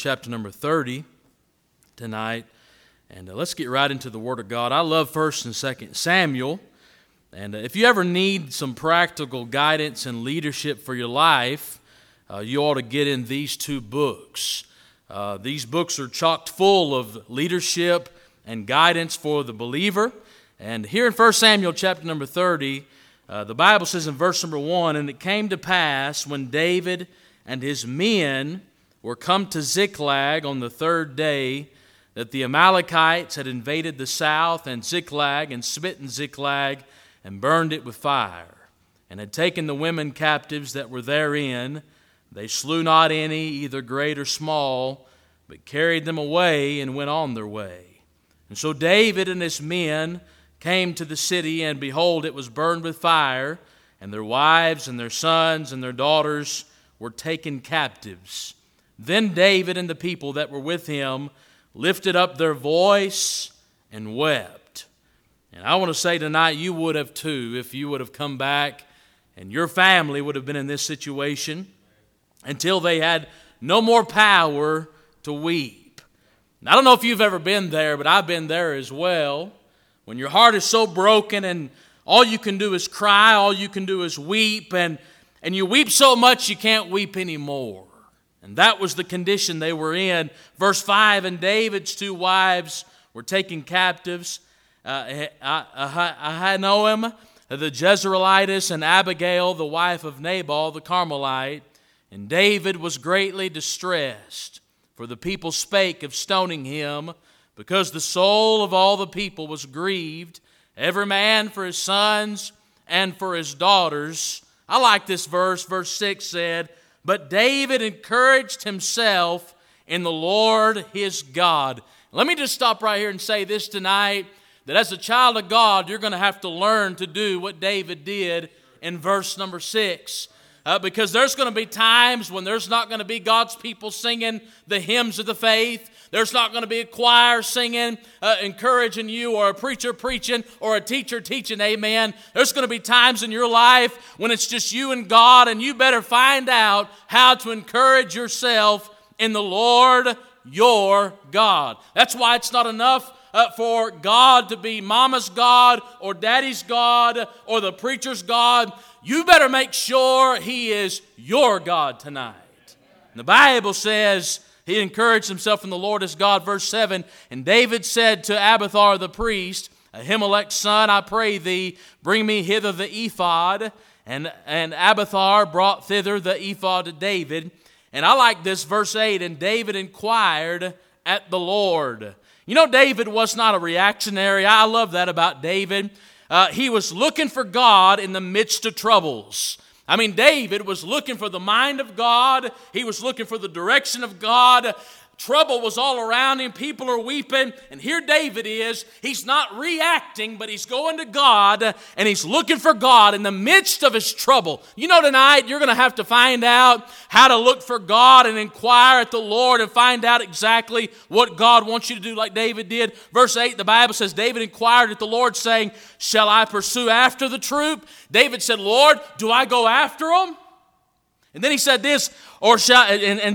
chapter number 30 tonight. And let's get right into the Word of God. I love 1st and 2nd Samuel. And if you ever need some practical guidance and leadership for your life, you ought to get in these two books. These books are chock full of leadership and guidance for the believer. And here in 1 Samuel chapter number 30, the Bible says in verse number 1, "And it came to pass when David and his men were come to Ziklag on the third day, that the Amalekites had invaded the south and Ziklag, and smitten Ziklag, and burned it with fire, and had taken the women captives that were therein. They slew not any, either great or small, but carried them away and went on their way. And so David and his men came to the city, and behold, it was burned with fire, and their wives and their sons and their daughters were taken captives. Then David and the people that were with him lifted up their voice and wept." And I want to say tonight, you would have too, if you would have come back and your family would have been in this situation until they had no more power to weep. And I don't know if you've ever been there, but I've been there as well. When your heart is so broken and all you can do is cry, all you can do is weep, and you weep so much you can't weep anymore. And that was the condition they were in. Verse 5, "And David's two wives were taken captives, Ahinoam the Jezreelitess, and Abigail the wife of Nabal the Carmelite. And David was greatly distressed, for the people spake of stoning him, because the soul of all the people was grieved, every man for his sons and for his daughters." I like this verse. Verse 6 said, "But David encouraged himself in the Lord his God." Let me just stop right here and say this tonight, that as a child of God, you're going to have to learn to do what David did in verse number 6. Because there's going to be times when there's not going to be God's people singing the hymns of the faith. There's not going to be a choir singing, encouraging you, or a preacher preaching, or a teacher teaching, amen. There's going to be times in your life when it's just you and God, and you better find out how to encourage yourself in the Lord your God. That's why it's not enough for God to be mama's God or daddy's God or the preacher's God. You better make sure he is your God tonight. And the Bible says he encouraged himself in the Lord his God. Verse 7, "And David said to Abiathar the priest, Ahimelech's son, I pray thee, bring me hither the ephod. And Abiathar brought thither the ephod to David." And I like this, verse 8, "And David inquired at the Lord." You know, David was not a reactionary. I love that about David. He was looking for God in the midst of troubles. I mean, David was looking for the mind of God. He was looking for the direction of God. Trouble was all around him. People are weeping. And here David is. He's not reacting, but he's going to God, and he's looking for God in the midst of his trouble. You know, tonight you're going to have to find out how to look for God and inquire at the Lord and find out exactly what God wants you to do, like David did. Verse 8, the Bible says, "David inquired at the Lord, saying, Shall I pursue after the troop?" David said, "Lord, do I go after them?" And then he said this, shall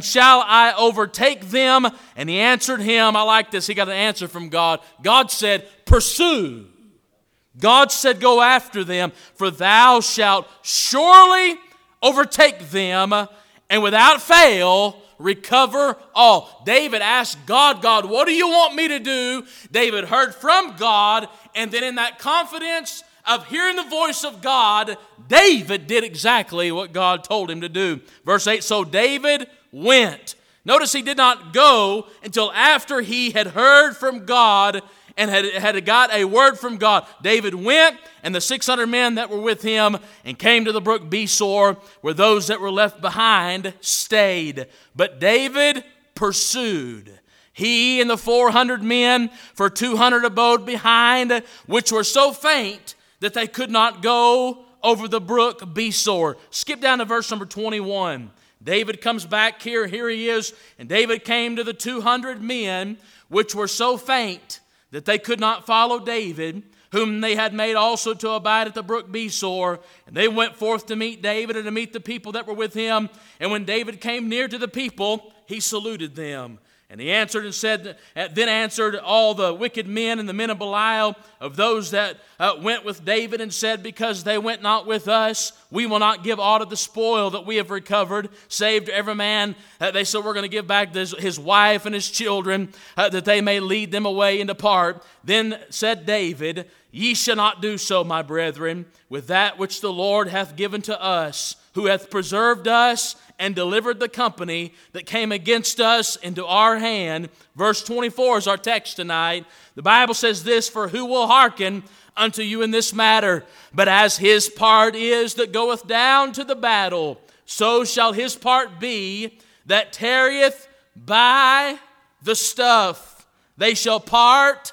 I overtake them?" And he answered him, I like this, he got an answer from God. God said, "Pursue." God said, "Go after them, for thou shalt surely overtake them, and without fail recover all." David asked God, "God, what do you want me to do?" David heard from God, and then in that confidence of hearing the voice of God, David did exactly what God told him to do. Verse 8, "So David went." Notice he did not go until after he had heard from God and had got a word from God. David went, and the 600 men that were with him, and came to the brook Besor, where those that were left behind stayed. But David pursued, he and the 400 men, for 200 abode behind, which were so faint that they could not go over the brook Besor. Skip down to verse number 21. David comes back here. Here he is. "And David came to the 200 men, which were so faint that they could not follow David, whom they had made also to abide at the brook Besor. And they went forth to meet David and to meet the people that were with him. And when David came near to the people, he saluted them. And he answered and said, then answered all the wicked men and the men of Belial of those that went with David and said, because they went not with us, we will not give aught of the spoil that we have recovered, save to every man. They said, we're going to give back his wife and his children, that they may lead them away and depart. Then said David, ye shall not do so, my brethren, with that which the Lord hath given to us, who hath preserved us and delivered the company that came against us into our hand. Verse 24 is our text tonight. The Bible says this, for who will hearken unto you in this matter? But as his part is that goeth down to the battle, so shall his part be that tarrieth by the stuff. They shall part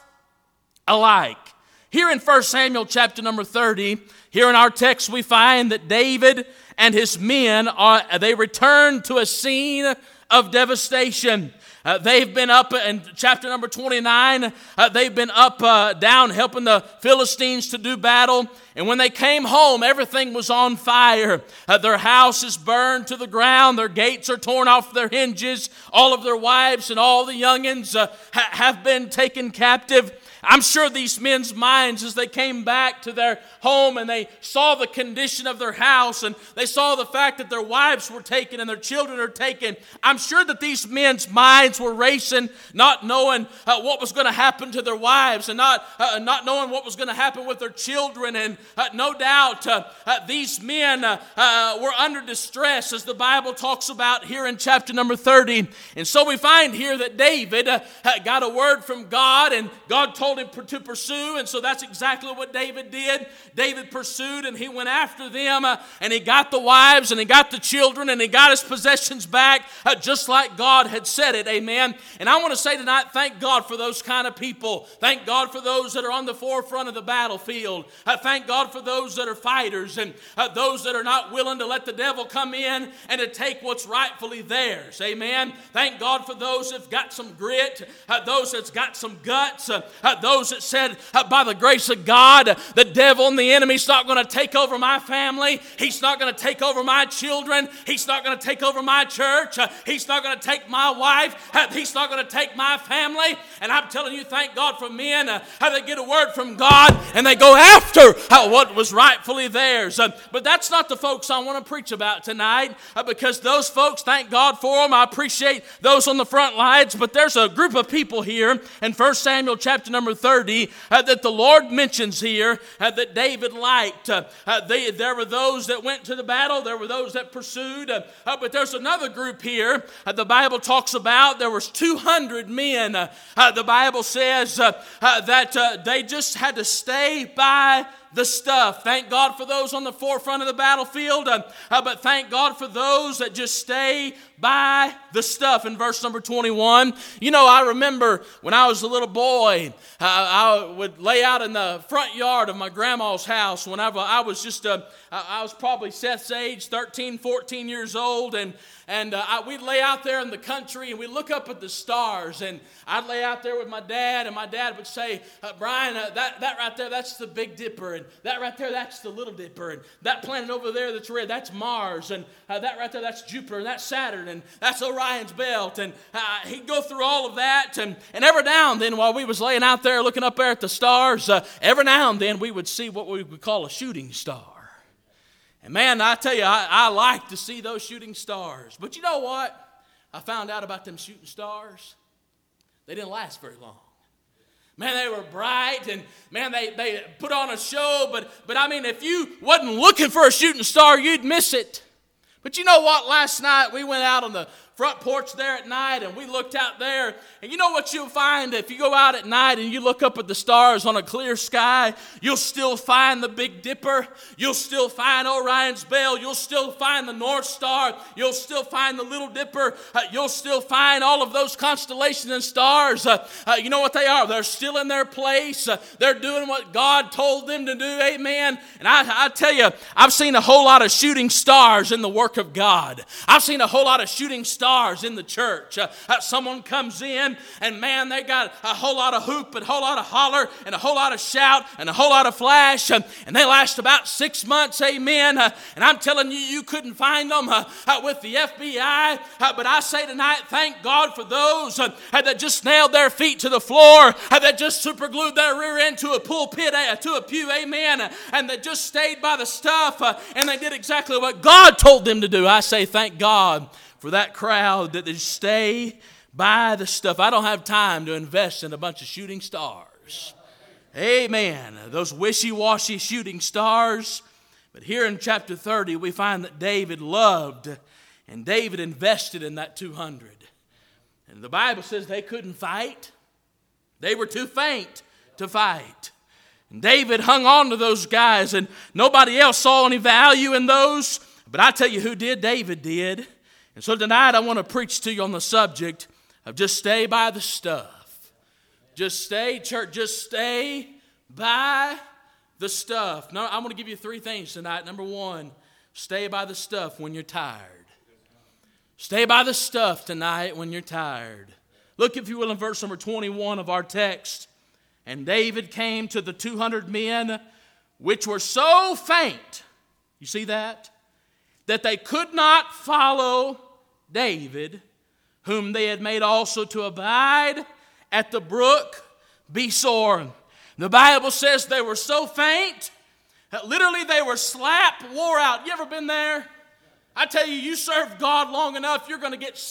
alike. Here in 1 Samuel chapter number 30, here in our text we find that David and his men, they return to a scene of devastation. They've been up in chapter number 29, they've been up, down, helping the Philistines to do battle. And when they came home, everything was on fire. Their house is burned to the ground. Their gates are torn off their hinges. All of their wives and all the youngins have been taken captive. I'm sure these men's minds, as they came back to their home and they saw the condition of their house and they saw the fact that their wives were taken and their children are taken, I'm sure that these men's minds were racing, not knowing what was going to happen to their wives and not knowing what was going to happen with their children. And no doubt these men were under distress, as the Bible talks about here in chapter number 30. And so we find here that David got a word from God, and God told him to pursue, and so that's exactly what David did. David pursued, and he went after them, and he got the wives, and he got the children, and he got his possessions back, just like God had said it. Amen. And I want to say tonight, thank God for those kind of people. Thank God for those that are on the forefront of the battlefield. Thank God for those that are fighters, and those that are not willing to let the devil come in and to take what's rightfully theirs. Amen. Thank God for those that have got some grit, those that's got some guts, those that said, by the grace of God, the devil and the enemy's not going to take over my family. He's not going to take over my children. He's not going to take over my church. He's not going to take my wife. He's not going to take my family. And I'm telling you, thank God for men, how they get a word from God and they go after what was rightfully theirs. But that's not the folks I want to preach about tonight, because those folks, thank God for them. I appreciate those on the front lines. But there's a group of people here in 1 Samuel chapter number 30 that the Lord mentions here that David liked. There were those that went to the battle. There were those that pursued. But there's another group here the Bible talks about. There was 200 men. The Bible says that they just had to stay by the stuff. Thank God for those on the forefront of the battlefield, but thank God for those that just stay by the stuff. In verse number 21, you know, I remember when I was a little boy, I would lay out in the front yard of my grandma's house whenever I was just I was probably Seth's age, 13, 14 years old, and we'd lay out there in the country and we'd look up at the stars, and I'd lay out there with my dad, and my dad would say, Brian, that right there, that's the Big Dipper, and that right there, that's the Little Dipper, and that planet over there that's red, that's Mars, and that right there, that's Jupiter, and that's Saturn, and that's Orion's belt. And he'd go through all of that, and every now and then while we was laying out there looking up there at the stars, every now and then we would see what we would call a shooting star. And man, I tell you, I like to see those shooting stars. But you know what? I found out about them shooting stars. They didn't last very long. Man, they were bright, and man, they put on a show, but I mean, if you wasn't looking for a shooting star, you'd miss it. But you know what? Last night, we went out on the front porch there at night, and we looked out there, and you know what you'll find? If you go out at night and you look up at the stars on a clear sky, you'll still find the Big Dipper, you'll still find Orion's belt, you'll still find the North Star, you'll still find the Little Dipper, you'll still find all of those constellations and stars. You know what they are? They're still in their place. They're doing what God told them to do, amen? And I tell you, I've seen a whole lot of shooting stars in the work of God. I've seen a whole lot of shooting stars stars in the church. Someone comes in and man, they got a whole lot of hoop and a whole lot of holler and a whole lot of shout and a whole lot of flash, and they last about 6 months, amen. And I'm telling you, you couldn't find them with the FBI. But I say tonight, thank God for those that just nailed their feet to the floor, that just superglued their rear end to a pulpit, to a pew, amen, and that just stayed by the stuff, and they did exactly what God told them to do. I say thank God for that crowd that just stay by the stuff. I don't have time to invest in a bunch of shooting stars. Amen. Those wishy-washy shooting stars. But here in chapter 30, we find that David loved and David invested in that 200. And the Bible says they couldn't fight. They were too faint to fight. And David hung on to those guys, and nobody else saw any value in those. But I tell you who did, David did. And so tonight I want to preach to you on the subject of just stay by the stuff. Just stay, church, just stay by the stuff. Now, I'm going to give you 3 things tonight. Number 1, stay by the stuff when you're tired. Stay by the stuff tonight when you're tired. Look, if you will, in verse number 21 of our text. And David came to the 200 men which were so faint, you see that they could not follow David, whom they had made also to abide at the brook Besor. The Bible says they were so faint that literally they were wore out. You ever been there? I tell you, you serve God long enough, you're going to get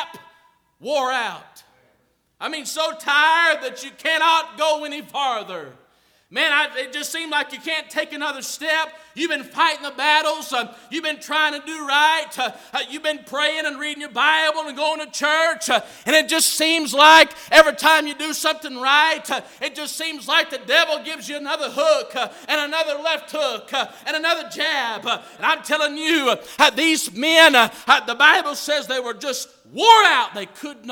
wore out. I mean, so tired that you cannot go any farther. Man, it just seemed like you can't take another step. You've been fighting the battles. You've been trying to do right. You've been praying and reading your Bible and going to church. And it just seems like every time you do something right, it just seems like the devil gives you another hook and another left hook and another jab. And I'm telling you, these men, the Bible says they were just wore out. They could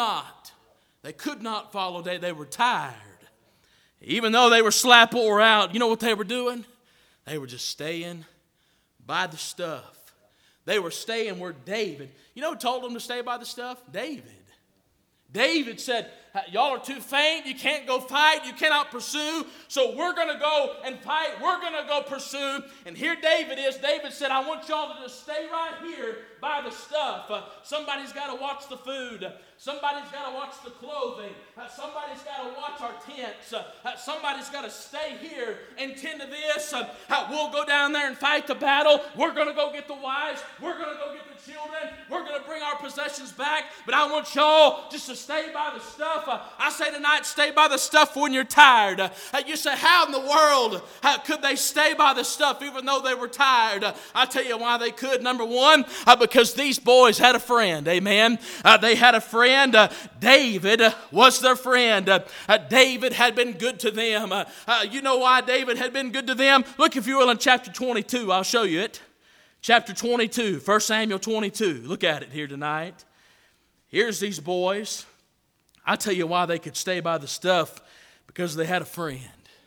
not follow. They were tired. Even though they were wore out, you know what they were doing? They were just staying by the stuff. They were staying where David. You know who told them to stay by the stuff? David. David said, y'all are too faint. You can't go fight. You cannot pursue. So we're going to go and fight. We're going to go pursue. And here David is. David said, I want y'all to just stay right here by the stuff. Somebody's got to watch the food. Somebody's got to watch the clothing. Somebody's got to watch our tents. Somebody's got to stay here and tend to this. We'll go down there and fight the battle. We're going to go get the wives. We're going to go get the children. We're going to bring our possessions back. But I want y'all just to stay by the stuff. I say tonight, stay by the stuff when you're tired. You say, how in the world could they stay by the stuff even though they were tired? I'll tell you why they could. Number 1, because these boys had a friend. Amen. They had a friend. David was their friend. David had been good to them. You know why David had been good to them? Look, if you will, in chapter 22. I'll show you it. Chapter 22, 1 Samuel 22. Look at it here tonight. Here's these boys. I'll tell you why they could stay by the stuff, because they had a friend.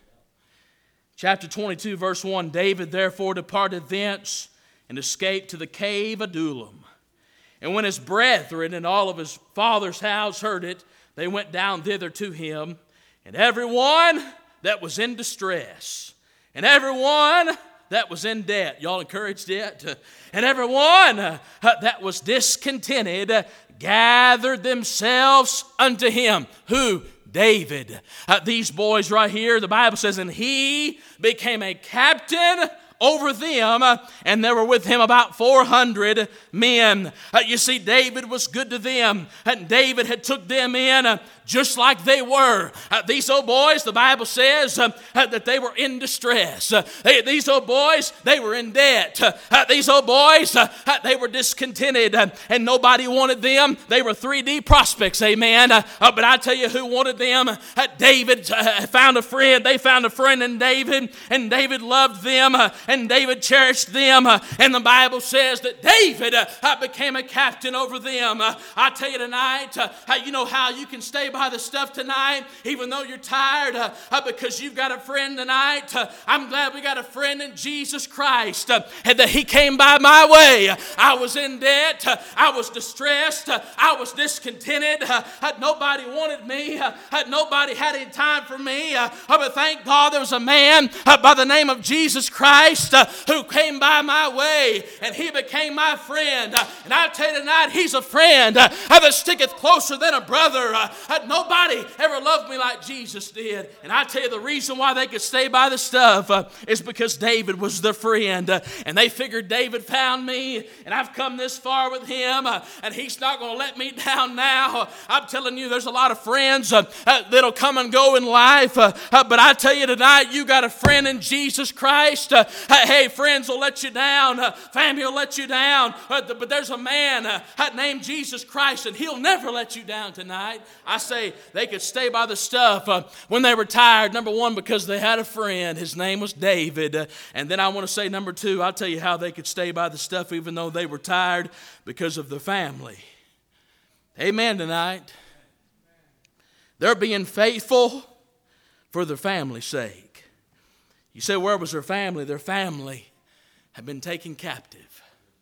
Chapter 22, verse 1, David therefore departed thence and escaped to the cave Adullam. And when his brethren and all of his father's house heard it, they went down thither to him, and everyone that was in distress, and everyone that was in debt. Y'all encouraged it? And everyone that was discontented gathered themselves unto him. Who? David. These boys right here, the Bible says, and he became a captain over them, and there were with him about 400 men. You see, David was good to them, and David had took them in just like they were. These old boys, the Bible says that they were in distress. These old boys, they were in debt. These old boys, they were discontented, and nobody wanted them. They were 3D prospects, amen. But I tell you who wanted them. David found a friend. They found a friend in David, and David loved them. and David cherished them. And the Bible says that David became a captain over them. I tell you tonight, you know how you can stay by the stuff tonight, even though you're tired, because you've got a friend tonight. I'm glad we got a friend in Jesus Christ, and that He came by my way. I was in debt. I was distressed. I was discontented. Nobody wanted me. Nobody had any time for me. But thank God there was a man by the name of Jesus Christ who came by my way, and He became my friend. And I tell you tonight, He's a friend that sticketh closer than a brother. Nobody ever loved me like Jesus did. And I tell you, the reason why they could stay by the stuff is because David was their friend. And they figured David found me, and I've come this far with him, and he's not going to let me down now. I'm telling you, there's a lot of friends that'll come and go in life. But I tell you tonight, you got a friend in Jesus Christ. Hey, friends will let you down. Family will let you down. But there's a man named Jesus Christ, and He'll never let you down tonight. I say they could stay by the stuff when they were tired. Number one, because they had a friend. His name was David. And then I want to say number two, I'll tell you how they could stay by the stuff even though they were tired, because of the family. Amen tonight. They're being faithful for their family's sake. You say, where was their family? Their family had been taken captive.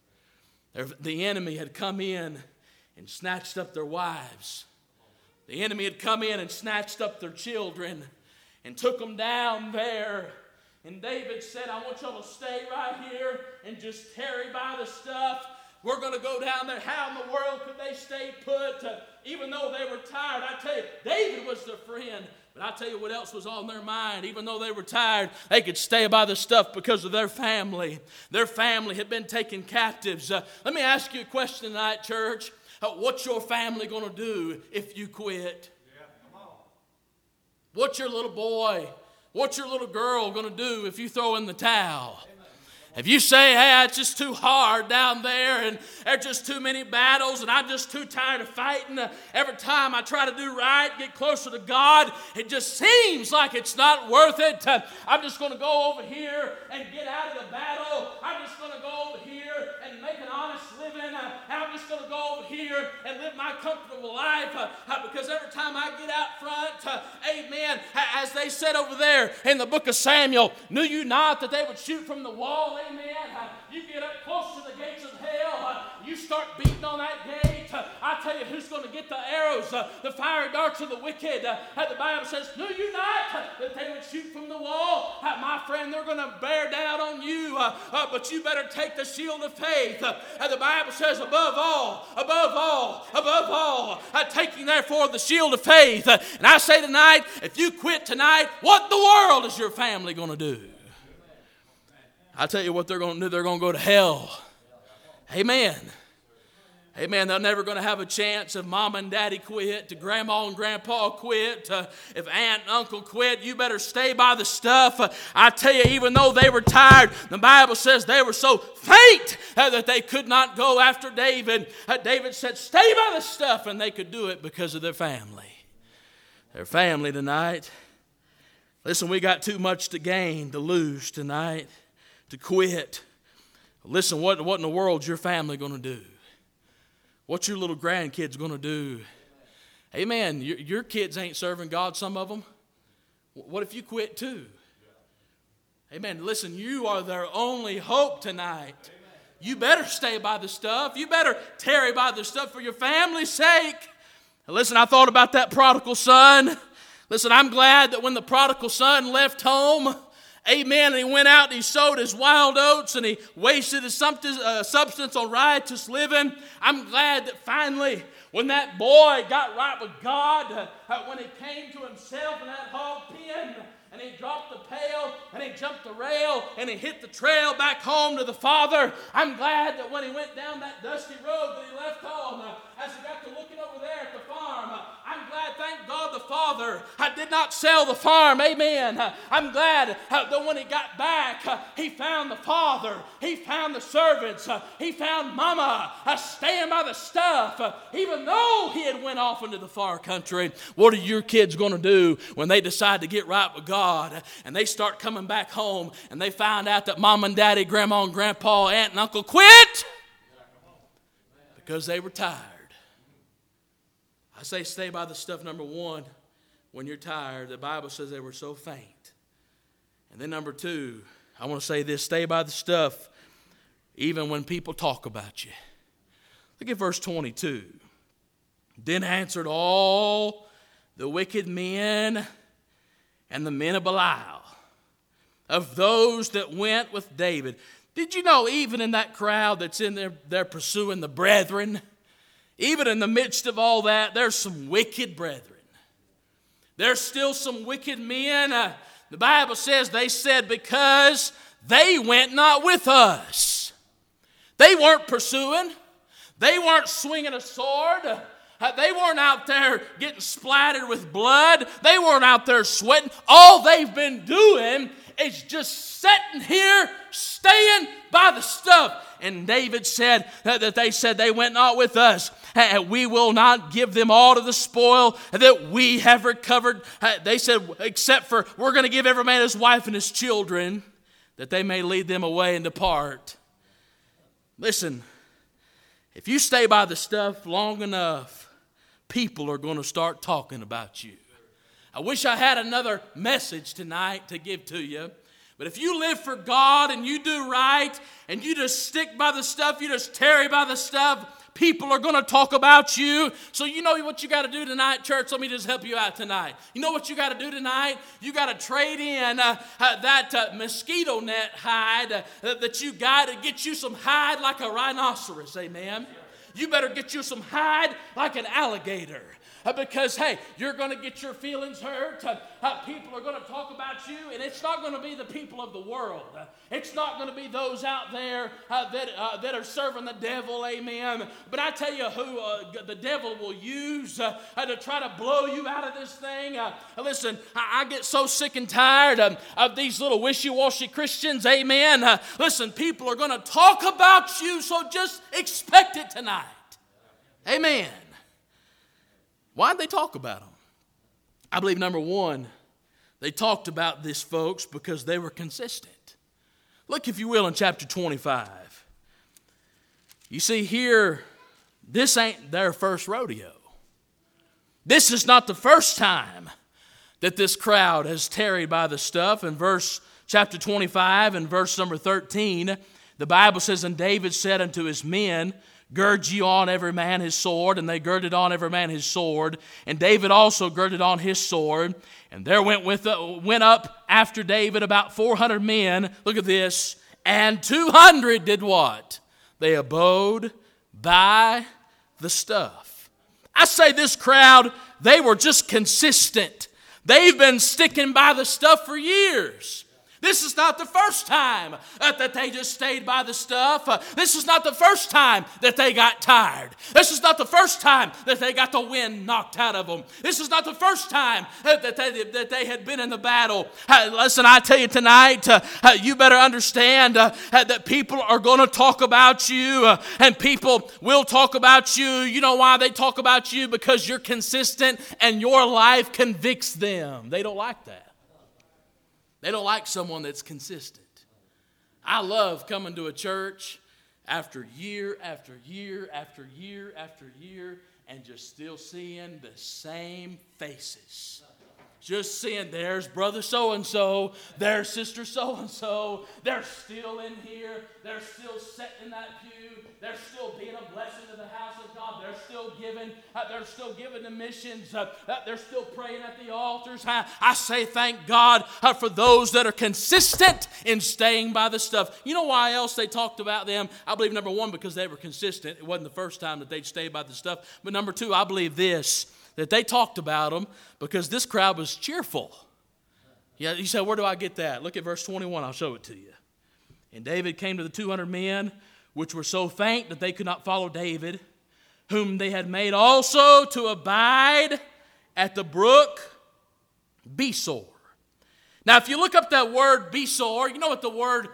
The enemy had come in and snatched up their wives. The enemy had come in and snatched up their children and took them down there. And David said, I want y'all to stay right here and just tarry by the stuff. We're going to go down there. How in the world could they stay put? Even though they were tired, I tell you, David was their friend. But I tell you what else was on their mind. Even though they were tired, they could stay by the stuff because of their family. Their family had been taken captives. Let me ask you a question tonight, church. What's your family going to do if you quit? Yeah, come on. What's your little boy, what's your little girl going to do if you throw in the towel? If you say, hey, it's just too hard down there, and there's just too many battles, and I'm just too tired of fighting. Every time I try to do right, get closer to God, it just seems like it's not worth it. I'm just going to go over here and get out of the battle. I'm just going to go over here and make an honest living. I'm just going to go over here and live my comfortable life, because every time I get out front, amen, as they said over there in the book of Samuel, knew you not that they would shoot from the wall? Amen. You get up close to the gates of hell. You start beating on that gate. I tell you who's going to get the arrows, the fiery darts of the wicked. The Bible says, knew you not that they would shoot from the wall? My friend, they're going to bear down on you. But you better take the shield of faith. The Bible says, above all, taking therefore the shield of faith. And I say tonight, if you quit tonight, what in the world is your family going to do? I'll tell you what they're going to do. They're going to go to hell. Amen. Amen. They're never going to have a chance if mom and daddy quit, if grandma and grandpa quit, if aunt and uncle quit. You better stay by the stuff. I tell you, even though they were tired, the Bible says they were so faint that they could not go after David. David said, stay by the stuff, and they could do it because of their family. Their family tonight. Listen, we got too much to gain to lose tonight. To quit. Listen, what in the world's your family going to do? What's your little grandkids going to do? Amen. Your kids ain't serving God, some of them. What if you quit too? Amen. Listen, you are their only hope tonight. You better stay by the stuff. You better tarry by the stuff for your family's sake. Listen, I thought about that prodigal son. Listen, I'm glad that when the prodigal son left home, amen, and he went out and he sowed his wild oats and he wasted his substance on riotous living. I'm glad that finally, when that boy got right with God, when he came to himself in that hog pen, and he dropped the pail, and he jumped the rail, and he hit the trail back home to the Father. I'm glad that when he went down that dusty road that he left home, as he got to looking over there at the farm, I'm glad, thank God, the father did not sell the farm. Amen. I'm glad that when he got back, he found the father. He found the servants. He found mama staying by the stuff. Even though he had went off into the far country, what are your kids going to do when they decide to get right with God and they start coming back home and they find out that mom and daddy, grandma and grandpa, aunt and uncle quit because they were tired? I say stay by the stuff, number one, when you're tired. The Bible says they were so faint. And then number two, I want to say this, stay by the stuff even when people talk about you. Look at verse 22. Then answered all the wicked men and the men of Belial, of those that went with David. Did you know even in that crowd that's in there, they're pursuing the brethren? Even in the midst of all that, there's some wicked brethren. There's still some wicked men. The Bible says they said because they went not with us. They weren't pursuing. They weren't swinging a sword. They weren't out there getting splattered with blood. They weren't out there sweating. All they've been doing is just sitting here, staying by the stuff. And David said that they said they went not with us. We will not give them all to the spoil that we have recovered. They said, except for we're going to give every man his wife and his children, that they may lead them away and depart. Listen, if you stay by the stuff long enough, people are going to start talking about you. I wish I had another message tonight to give to you. But if you live for God and you do right and you just stick by the stuff, you just tarry by the stuff, people are going to talk about you. So you know what you got to do tonight, church? Let me just help you out tonight. You know what you got to do tonight? You got to trade in that mosquito net hide that you got to get you some hide like a rhinoceros. Amen. You better get you some hide like an alligator. Because, hey, you're going to get your feelings hurt. People are going to talk about you, and it's not going to be the people of the world. It's not going to be those out there that are serving the devil, amen. But I tell you who the devil will use to try to blow you out of this thing. Listen, I get so sick and tired of these little wishy-washy Christians, amen. Listen, people are going to talk about you, so just expect it tonight. Amen. Why did they talk about them? I believe, number one, they talked about these folks because they were consistent. Look, if you will, in chapter 25. You see here, this ain't their first rodeo. This is not the first time that this crowd has tarried by the stuff. In chapter 25 and verse number 13, the Bible says, and David said unto his men, gird ye on every man his sword. And they girded on every man his sword. And David also girded on his sword. And there went up after David about 400 men. Look at this. And 200 did what? They abode by the stuff. I say this crowd, they were just consistent. They've been sticking by the stuff for years. This is not the first time that they just stayed by the stuff. This is not the first time that they got tired. This is not the first time that they got the wind knocked out of them. This is not the first time that they had been in the battle. Listen, I tell you tonight, you better understand that people are going to talk about you, and people will talk about you. You know why they talk about you? Because you're consistent and your life convicts them. They don't like that. They don't like someone that's consistent. I love coming to a church after year after year after year after year and just still seeing the same faces. Just seeing there's brother so-and-so, there's sister so-and-so. They're still in here. They're still sitting in that pew. They're still being a blessing to the house of God. They're still giving. They're still giving to missions. They're still praying at the altars. I say thank God for those that are consistent in staying by the stuff. You know why else they talked about them? I believe, number one, because they were consistent. It wasn't the first time that they'd stayed by the stuff. But number two, I believe this, that they talked about them because this crowd was cheerful. Yeah, you say, where do I get that? Look at verse 21. I'll show it to you. And David came to the 200 men, which were so faint that they could not follow David, whom they had made also to abide at the brook Besor. Now, if you look up that word Besor, you know what the word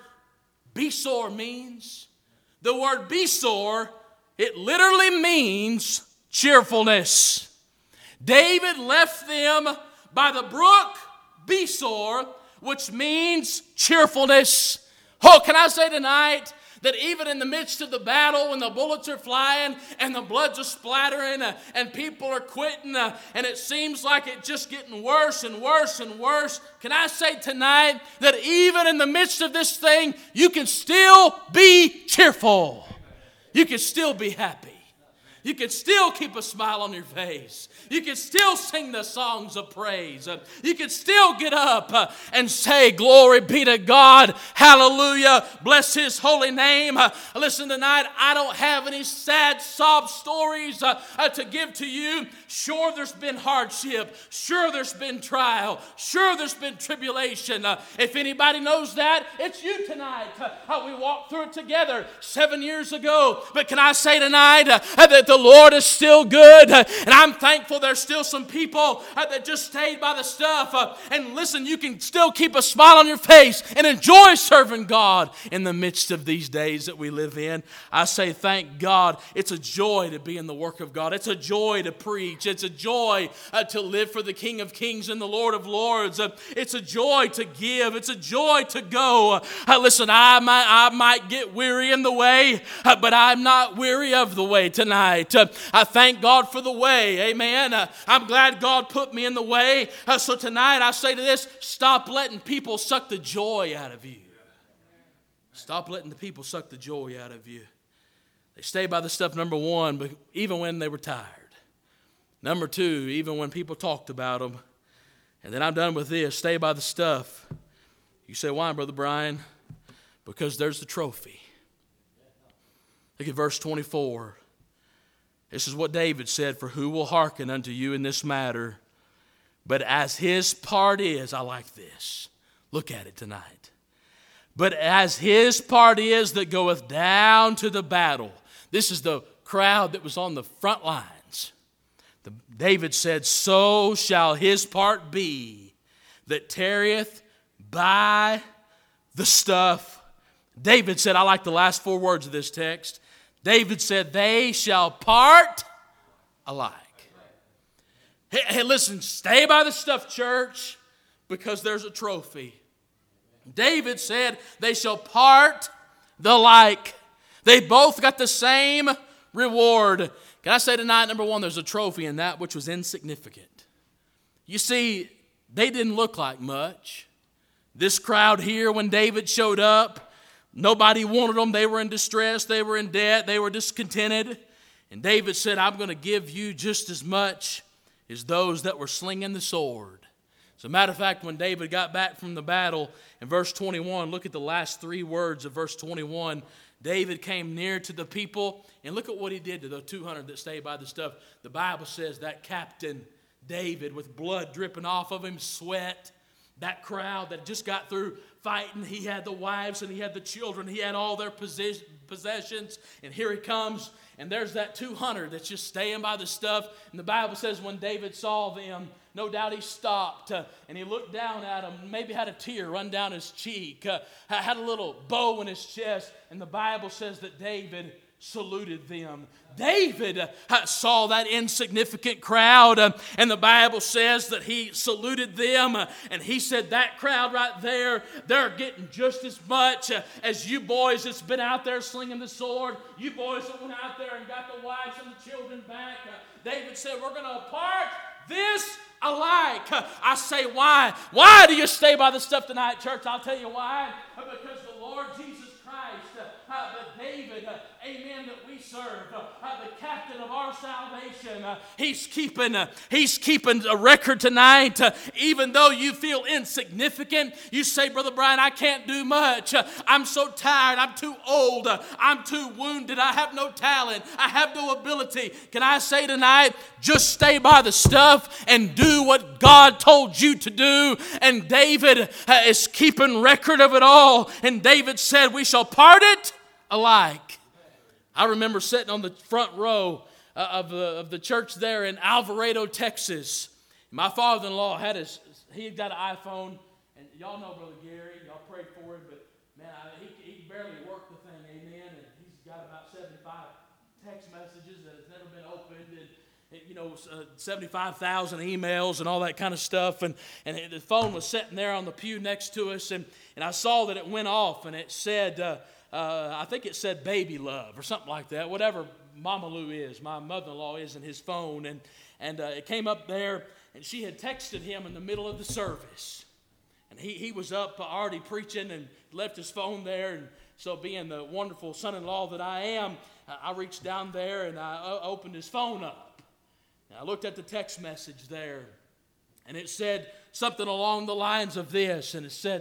Besor means? The word Besor, it literally means cheerfulness. David left them by the brook Besor, which means cheerfulness. Oh, can I say tonight that even in the midst of the battle, when the bullets are flying and the blood's are splattering and people are quitting and it seems like it's just getting worse and worse and worse, can I say tonight that even in the midst of this thing, you can still be cheerful. You can still be happy. You can still keep a smile on your face. You can still sing the songs of praise. You can still get up and say, glory be to God. Hallelujah. Bless His holy name. Listen tonight, I don't have any sad sob stories to give to you. Sure, there's been hardship. Sure, there's been trial. Sure, there's been tribulation. If anybody knows that, it's you tonight. We walked through it together 7 years ago. But can I say tonight that the Lord is still good, and I'm thankful there's still some people that just stayed by the stuff. And listen, you can still keep a smile on your face and enjoy serving God in the midst of these days that we live in. I say thank God. It's a joy to be in the work of God. It's a joy to preach. It's a joy to live for the King of Kings and the Lord of Lords. It's a joy to give. It's a joy to go. Listen, I might get weary in the way, but I'm not weary of the way tonight. I thank God for the way. Amen. I'm glad God put me in the way. So tonight I say to this, stop letting people suck the joy out of you. Stop letting the people suck the joy out of you. They stay by the stuff, number one, but even when they were tired. Number two, even when people talked about them. And then I'm done with this. Stay by the stuff. You say, why, Brother Brian? Because there's the trophy. Look at verse 24. This is what David said, for who will hearken unto you in this matter? But as his part is, I like this. Look at it tonight. But as his part is that goeth down to the battle. This is the crowd that was on the front lines. David said, so shall his part be that tarrieth by the stuff. David said, I like the last 4 words of this text. David said, they shall part alike. Hey, listen, stay by the stuff, church, because there's a trophy. David said, they shall part the like. They both got the same reward. Can I say tonight, number one, there's a trophy in that which was insignificant. You see, they didn't look like much. This crowd here, when David showed up, nobody wanted them. They were in distress. They were in debt. They were discontented. And David said, I'm going to give you just as much as those that were slinging the sword. As a matter of fact, when David got back from the battle, in verse 21, look at the last 3 words of verse 21. David came near to the people, and look at what he did to the 200 that stayed by the stuff. The Bible says that captain David, with blood dripping off of him, sweat, that crowd that just got through fighting, he had the wives and he had the children, he had all their possessions, and here he comes, and there's that 200 that's just staying by the stuff. And the Bible says when David saw them, no doubt he stopped and he looked down at them, maybe had a tear run down his cheek, had a little bow in his chest, and the Bible says that David saluted them. David saw that insignificant crowd, and the Bible says that he saluted them, and he said, that crowd right there, they're getting just as much as you boys that's been out there slinging the sword, you boys that went out there and got the wives and the children back. David said, we're going to part this alike. I say, why? Why do you stay by the stuff tonight, church? I'll tell you why. Because the Lord Jesus Christ, the David, amen, that we serve, the captain of our salvation, he's keeping a record tonight. Even though you feel insignificant, you say, Brother Brian, I can't do much. I'm so tired. I'm too old. I'm too wounded. I have no talent. I have no ability. Can I say tonight, just stay by the stuff and do what God told you to do. And David is keeping record of it all. And David said, we shall part it alike. I remember sitting on the front row of the church there in Alvarado, Texas. My father-in-law he had got an iPhone, and y'all know Brother Gary. Y'all prayed for him, but man, he barely worked the thing, amen. And he's got about 75 text messages that has never been opened, and 75,000 emails and all that kind of stuff. And the phone was sitting there on the pew next to us, and I saw that it went off, and it said, I think it said baby love or something like that, whatever Mama Lou is, my mother-in-law is, in his phone. And it came up there, and she had texted him in the middle of the service. And he was up already preaching and left his phone there. And so being the wonderful son-in-law that I am, I reached down there and I opened his phone up. And I looked at the text message there. And it said something along the lines of this. And it said,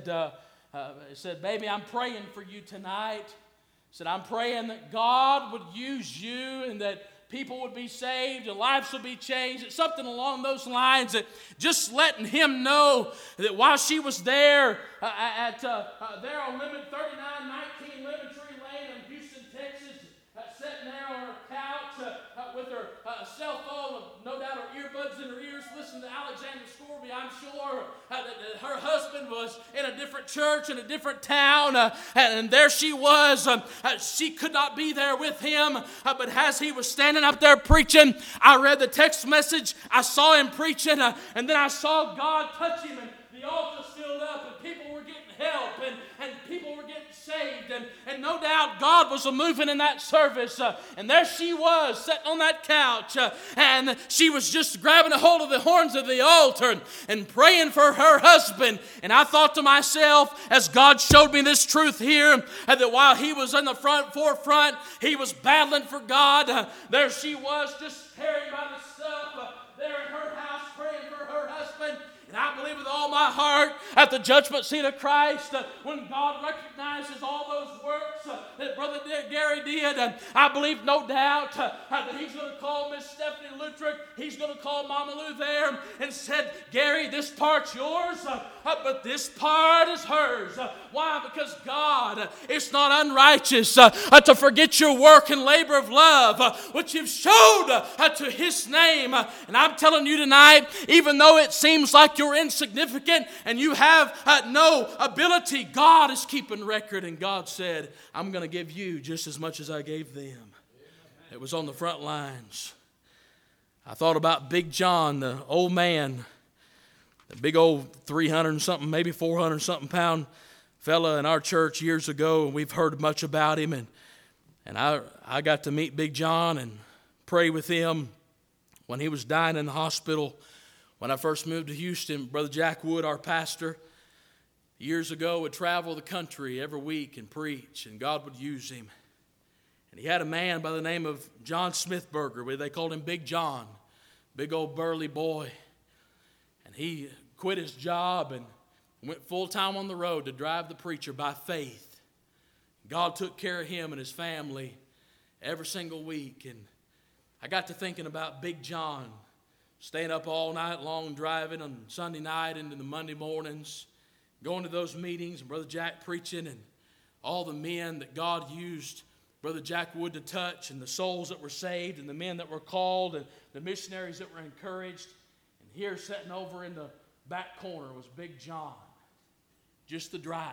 baby, I'm praying for you tonight. It said, I'm praying that God would use you and that people would be saved and lives would be changed. It's something along those lines, that just letting him know that while she was there there on 3919 Lemon Tree Lane in Houston, Texas, sitting there on her couch with her cell phone, no doubt her earbuds in her ears, listening to Alexander Scorby, I'm sure that her husband was in a different church in a different town, and there she was. She could not be there with him, but as he was standing up there preaching, I read the text message, I saw him preaching, and then I saw God touch him, and the altar filled up, and people were getting help, and people were getting saved, and no doubt God was moving in that service, and there she was sitting on that couch, and she was just grabbing a hold of the horns of the altar and praying for her husband. And I thought to myself, as God showed me this truth here, that while he was in the forefront, he was battling for God. There she was, just carried by the stuff, there in her house praying for her husband. And I believe with all my heart at the judgment seat of Christ, when God recognizes all those works that Brother Gary did, I believe no doubt that he's going to call Miss Stephanie Lutrick, he's going to call Mama Lou there and said, Gary, this part's yours, but this part is hers. Why? Because God is not unrighteous to forget your work and labor of love, which you've showed to his name. And I'm telling you tonight, even though it seems like you're insignificant and you have no ability, God is keeping record, and God said, I'm going to give you just as much as I gave them. It was on the front lines. I thought about Big John, the old man, the big old 300 and something, maybe 400 something pound fella in our church years ago, and we've heard much about him, and I got to meet Big John and pray with him when he was dying in the hospital. When I first moved to Houston, Brother Jack Wood, our pastor, years ago would travel the country every week and preach, and God would use him. And he had a man by the name of John Smithberger, where they called him Big John, big old burly boy. And he quit his job and went full-time on the road to drive the preacher by faith. God took care of him and his family every single week. And I got to thinking about Big John, staying up all night long driving on Sunday night into the Monday mornings, going to those meetings, and Brother Jack preaching, and all the men that God used Brother Jack Wood to touch, and the souls that were saved, and the men that were called, and the missionaries that were encouraged. And here, sitting over in the back corner, was Big John, just the driver,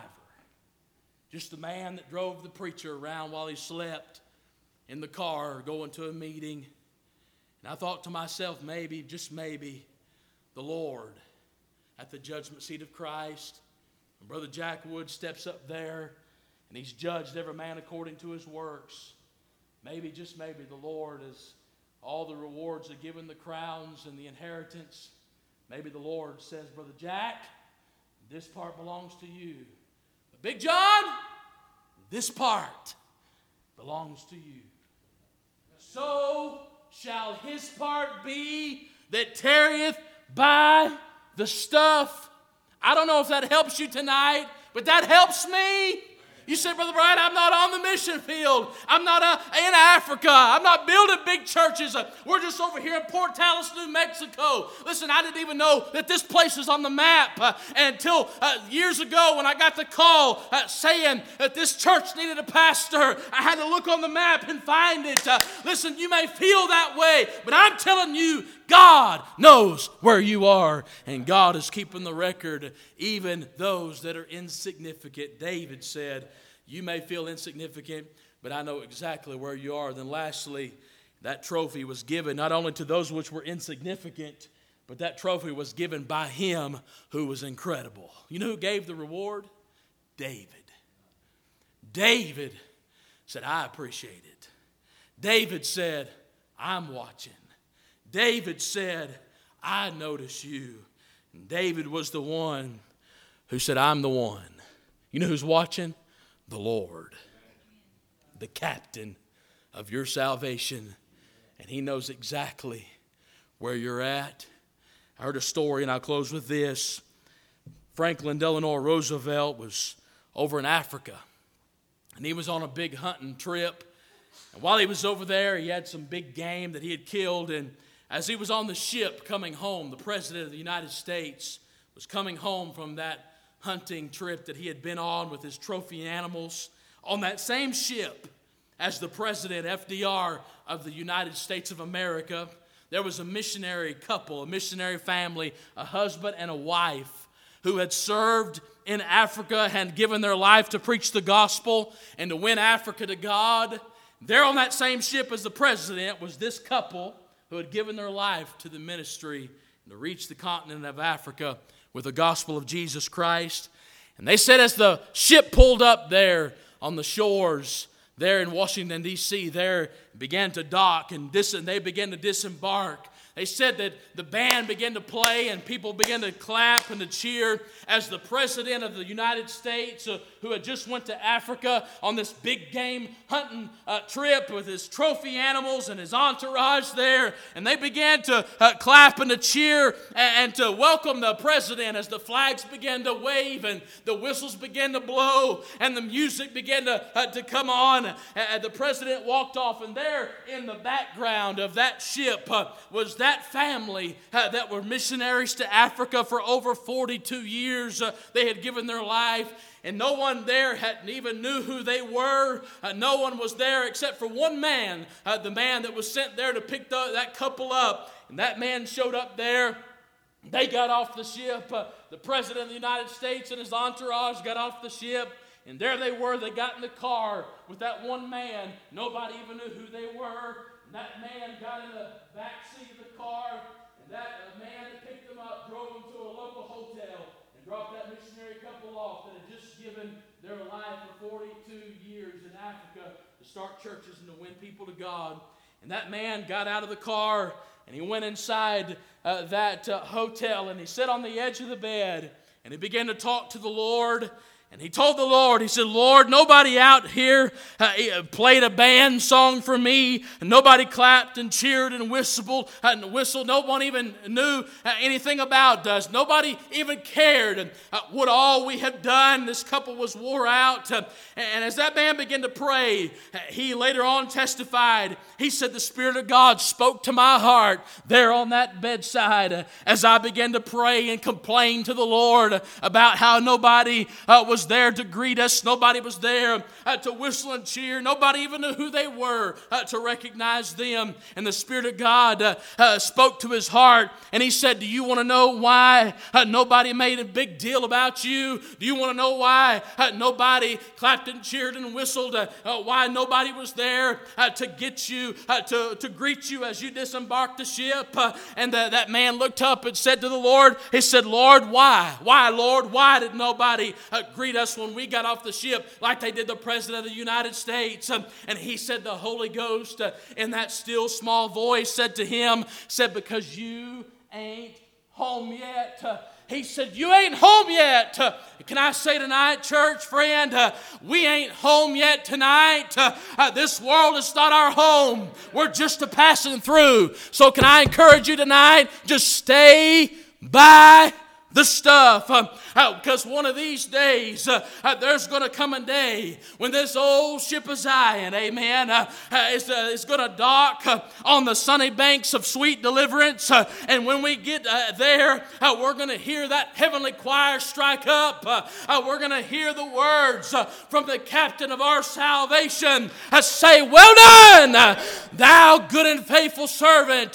just the man that drove the preacher around while he slept in the car going to a meeting. And I thought to myself, maybe, just maybe, the Lord at the judgment seat of Christ, and Brother Jack Wood steps up there, and he's judged every man according to his works. Maybe, just maybe, the Lord is all the rewards of giving the crowns and the inheritance. Maybe the Lord says, Brother Jack, this part belongs to you. But Big John, this part belongs to you. So shall his part be that tarrieth by the stuff. I don't know if that helps you tonight, but that helps me. You say, Brother Brian, I'm not on the mission field. I'm not in Africa. I'm not building big churches. We're just over here in Port Tallis, New Mexico. Listen, I didn't even know that this place was on the map until years ago when I got the call saying that this church needed a pastor. I had to look on the map and find it. Listen, you may feel that way, but I'm telling you, God knows where you are. And God is keeping the record, even those that are insignificant. David said, you may feel insignificant, but I know exactly where you are. Then lastly, that trophy was given not only to those which were insignificant, but that trophy was given by him who was incredible. You know who gave the reward? David. David said, I appreciate it. David said, I'm watching. David said, I notice you. And David was the one who said, I'm the one. You know who's watching? The Lord. The captain of your salvation. And he knows exactly where you're at. I heard a story, and I'll close with this. Franklin Delano Roosevelt was over in Africa, and he was on a big hunting trip. And while he was over there, he had some big game that he had killed. And as he was on the ship coming home, the President of the United States was coming home from that hunting trip that he had been on with his trophy animals. On that same ship as the President, FDR, of the United States of America, there was a missionary couple, a missionary family, a husband and a wife who had served in Africa and given their life to preach the gospel and to win Africa to God. There on that same ship as the President was this couple who had given their life to the ministry and to reach the continent of Africa with the gospel of Jesus Christ. And they said as the ship pulled up there on the shores there in Washington, D.C., there began to dock and they began to disembark. They said that the band began to play and people began to clap and to cheer as the President of the United States, who had just went to Africa on this big game hunting trip with his trophy animals and his entourage there. And they began to clap and to cheer and to welcome the President as the flags began to wave and the whistles began to blow and the music began to come on. The President walked off, and there in the background of that ship was that family that were missionaries to Africa for over 42 years. They had given their life, and no one there hadn't even knew who they were. No one was there except for one man, the man that was sent there to pick that couple up. And that man showed up there. They got off the ship. The President of the United States and his entourage got off the ship. And there they were. They got in the car with that one man. Nobody even knew who they were. And that man got in the back seat of the car. And that man that picked them up drove them to a local hotel and dropped that missionary couple off that had just given their life for 42 years in Africa to start churches and to win people to God. And that man got out of the car and he went inside that hotel, and he sat on the edge of the bed and he began to talk to the Lord. And he told the Lord, he said, Lord, nobody out here played a band song for me. And nobody clapped and cheered and whistled. No one even knew anything about us. Nobody even cared what all we had done. This couple was wore out. And as that man began to pray, he later on testified. He said, the Spirit of God spoke to my heart there on that bedside as I began to pray and complain to the Lord about how nobody was there to greet us. Nobody was there to whistle and cheer. Nobody even knew who they were to recognize them. And the Spirit of God spoke to his heart, and he said, do you want to know why nobody made a big deal about you? Do you want to know why nobody clapped and cheered and whistled? Why nobody was there to get you, to greet you as you disembarked the ship? And that man looked up and said to the Lord, he said, Lord, why? Why, Lord? Why did nobody greet us when we got off the ship like they did the President of the United States? And he said the Holy Ghost in that still small voice said to him, said, because you ain't home yet. He said, you ain't home yet. Can I say tonight, church friend, we ain't home yet tonight. This world is not our home. We're just a passing through. So can I encourage you tonight, just stay by the stuff, because one of these days there's going to come a day when this old ship of Zion, amen, is going to dock on the sunny banks of sweet deliverance. And when we get there, we're going to hear that heavenly choir strike up. We're going to hear the words from the captain of our salvation say, well done, thou good and faithful servant.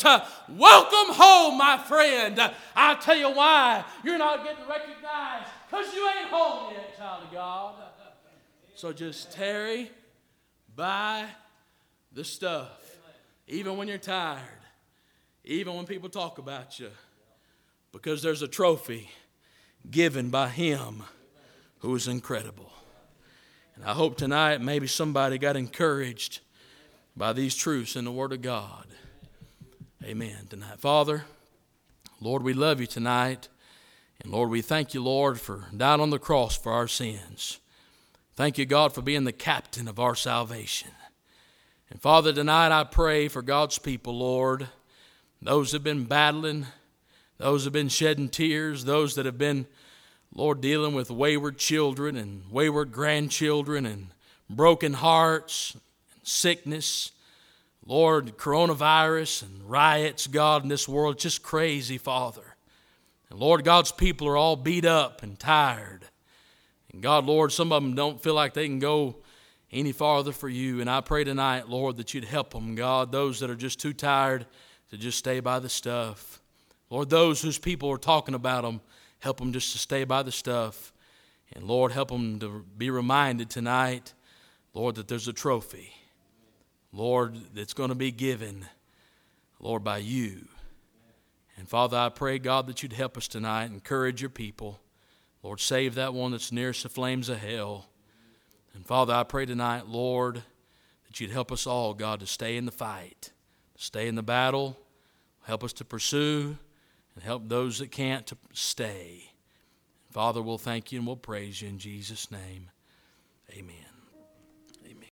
Welcome home, my friend. I'll tell you why you're not getting recognized, because you ain't home yet, child of God. So just tarry by the stuff, even when you're tired, even when people talk about you, because there's a trophy given by Him who is incredible. And I hope tonight maybe somebody got encouraged by these truths in the Word of God. Amen. Tonight, Father, Lord, we love you tonight. And Lord, we thank you, Lord, for dying on the cross for our sins. Thank you, God, for being the captain of our salvation. And Father, tonight I pray for God's people, Lord, those that have been battling, those that have been shedding tears, those that have been, Lord, dealing with wayward children and wayward grandchildren and broken hearts and sickness. Lord, coronavirus and riots, God, in this world, just crazy, Father. And Lord, God's people are all beat up and tired. And God, Lord, some of them don't feel like they can go any farther for you. And I pray tonight, Lord, that you'd help them, God, those that are just too tired to just stay by the stuff. Lord, those whose people are talking about them, help them just to stay by the stuff. And Lord, help them to be reminded tonight, Lord, that there's a trophy, Lord, that's going to be given, Lord, by you. And Father, I pray, God, that you'd help us tonight, encourage your people. Lord, save that one that's nearest the flames of hell. And Father, I pray tonight, Lord, that you'd help us all, God, to stay in the fight, to stay in the battle, help us to pursue, and help those that can't to stay. Father, we'll thank you and we'll praise you in Jesus' name. Amen.